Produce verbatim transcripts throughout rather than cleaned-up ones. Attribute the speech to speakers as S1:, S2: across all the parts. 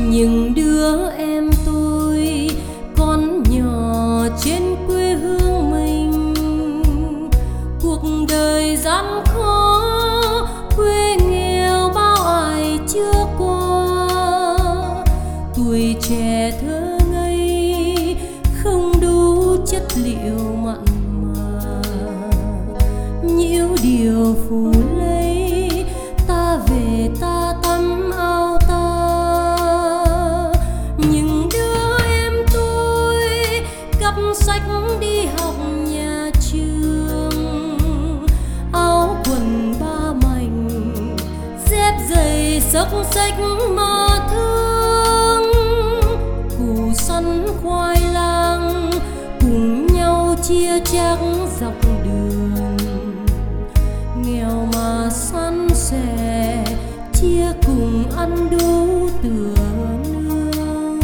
S1: những đứa em tôi con nhỏ trên quê hương mình, cuộc đời gian khó quê nghèo bao ai chưa qua. Tuổi trẻ thơ ngây không đủ chất liệu mặn mà, nhiễu điều phù lấy ta về ta tắm ao ta. Những đứa em tôi cặp sách đi học nhà trường, áo quần ba mảnh dép giày xốc xách mà thương. Củ sắn khoai lang cùng nhau chia chác dọc đường, nghèo mà san sẻ chia cùng ăn đủ tựa nương.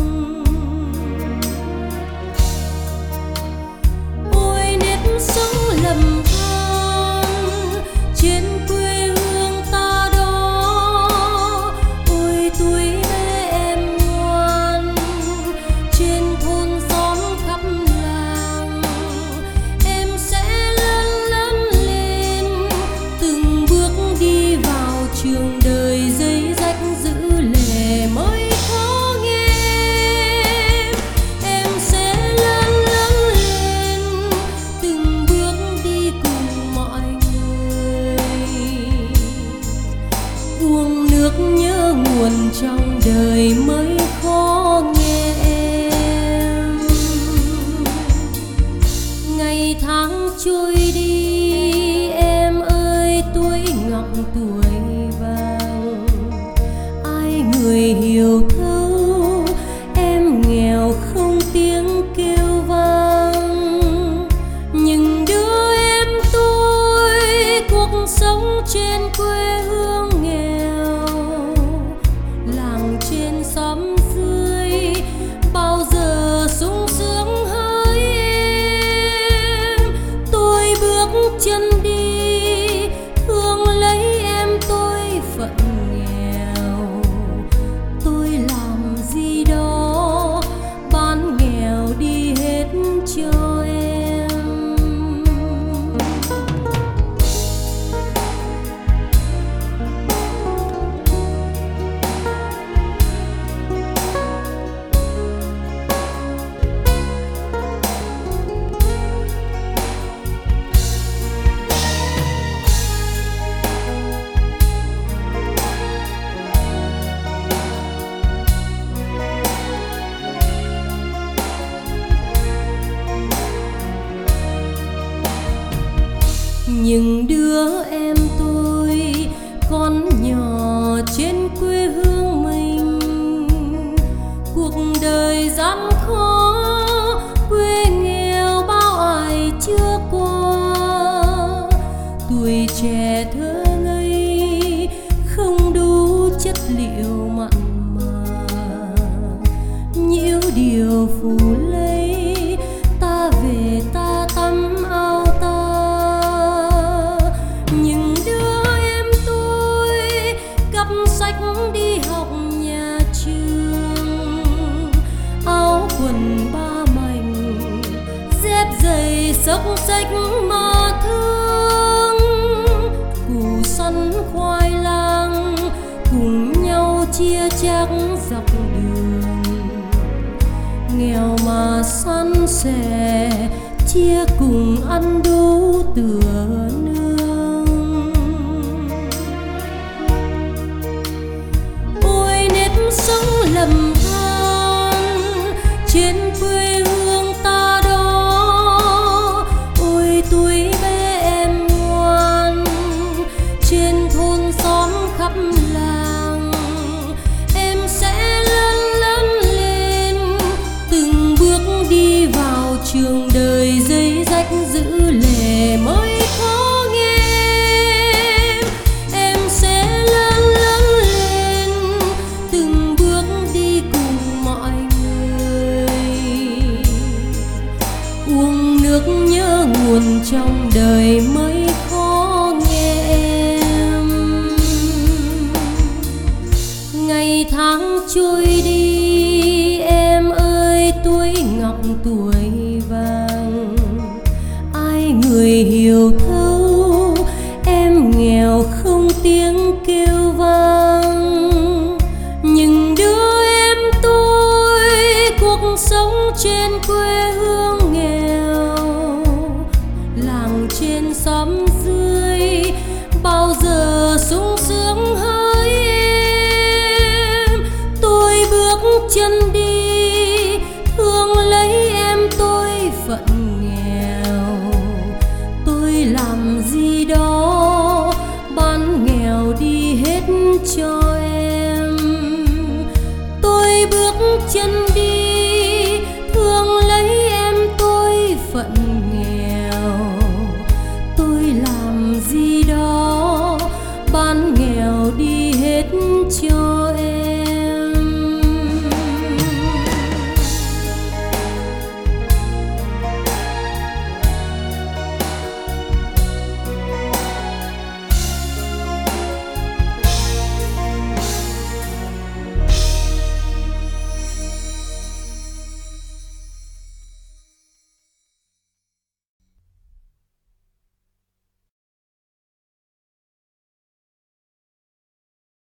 S1: Ôi nếp sống lầm than trên quê hương ta đó, ôi tuổi bé em ngoan trên thôn xóm khắp làng. Em sẽ lớn lớn lên từng bước đi vào trường đời, dây rách giữ lệ mới khó nghe. Em sẽ lớn lớn lên từng bước đi cùng mọi người, uống nước nhớ nguồn trong đời mới khó nghe em. Ngày tháng trôi đi em ơi tuổi ngọc tuổi vàng, ai người hiểu thấu em nghèo không tiếng kêu vang. Nhưng đứa em tôi cuộc sống trên quê hương nghèo, làng trên xóm dưới bao giờ sung sướng hỡi em. Tôi bước chân đi thương lấy em tôi phận nghèo, tôi làm gì đó bán nghèo đi hết cho em. Những đứa em tôi con nhỏ trên quê hương mình, cuộc đời gian khó quê nghèo bao ai chưa qua. Tuổi trẻ thơ ngây không đủ chất liệu mặn mà, nhiễu điều phù lấy ta về ta tắm ao ta. Những đứa em tôi cặp sách đi học nhà trường, áo quần ba mảnh dép giày xốc xách mà thương. Củ sắn khoai lang cùng nhau chia chác dọc đường, nghèo mà san sẻ chia cùng ăn đủ tựa nương. Ôi nếp sống lầm than trên quê hương ta đó, ôi tuổi bé em ngoan trên thôn xóm khắp làng. Em sẽ lớn lớn lên từng bước đi vào trường đời, dây rách giữ lệ mới khó nghe em. Em sẽ lớn lớn lên từng bước đi cùng mọi người, uống nước nhớ nguồn trong đời mới khó nghe em. Ngày ngày tháng trôi đi, em ơi tuổi ngọc tuổi vàng, ai người hiểu thấu em nghèo không tiếng kêu vang. Nhưng đưa em tôi cuộc sống trên quê hương nghèo, làng trên xóm dưới bao giờ sung sướng hỡi em. Tôi bước chân đi thương lấy em tôi phận nghèo, tôi làm gì đó bán nghèo đi hết cho em. Tôi bước chân